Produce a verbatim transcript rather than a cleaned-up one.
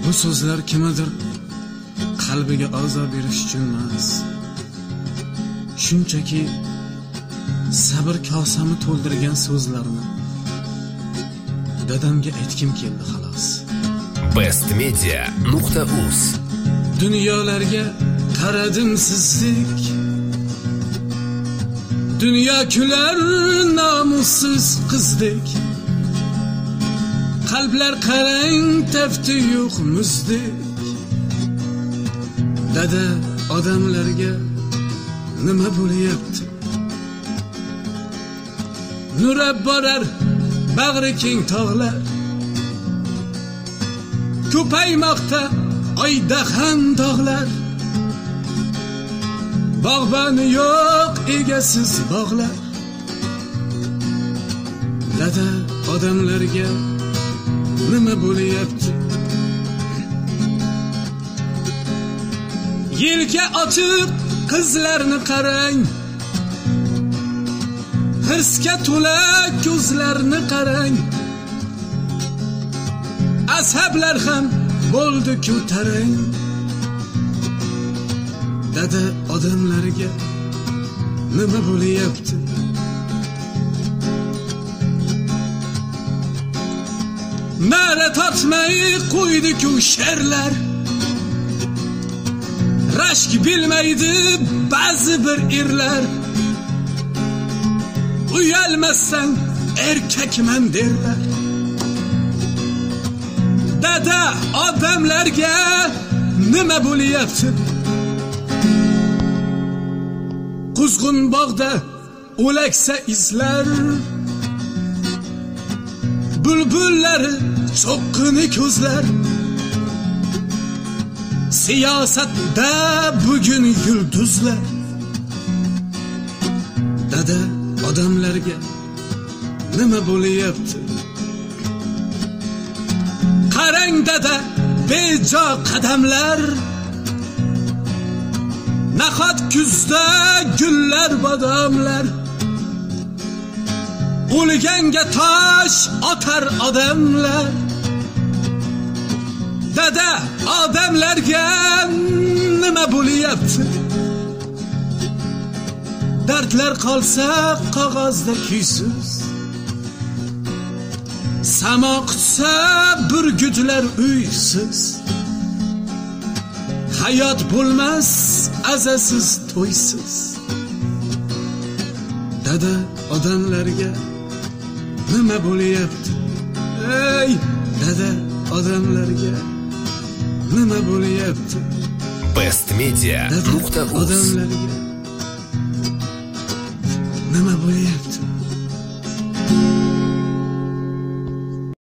Bu so'zlar kimdir qalbiga a'zo berish uchun emas, shunchaki sabr kosami to'ldirgan so'zlarni dadamga aytkim keldi xolos. best media nuqta uz Dunyolarga qaradim sizlik, dunyo kular nomussiz qizdek. Qalblar qarang tafti yo'q muzdek. Dada, odamlarga nima bo'lyapti? Nurab borar bag'ri keng tog'lar, ko'paymoqda oyda ham dog'lar. Bog'boni yo'q egasiz bog'lar. Dada, odamlarga nima bo'lyapti? Yelka ochiq qizlarni qarang, hirsga to'la ko'zlarni qarang. Ashablar ham bo'ldi ko'tarang. Dada, odamlarga nima bo'lyapti? Nara tortmay qo'ydi-ku sherlar, rashk bilmaydi ba'zi bir erlar. Uyalmassan erkakman derlar. Dada, odamlarga nima bo'lyapti? Quzg'un bog'da o'laksa izlar, bulbullari cho'qqini ko'zlar. Siyosatda bugun yulduzlar. Dada, odamlarga nima bo'lyapti? Qarang dada, bejo qadamlar. Nahot kuzda gullar bodomlar. O'lganga tosh otar odamlar. Dada, odamlarga nima bo'lyapti? Dardlar qolsa qog'ozda kuysiz, samo qutsa burgutlar uysiz. Hayot bo'lmas azasiz to'ysiz. Dada, odamlarga nima bo'lyapti? Ey, dada, odamlarga nima bo'lyapti? best media nuqta uz Odamlarga nima bo'lyapti?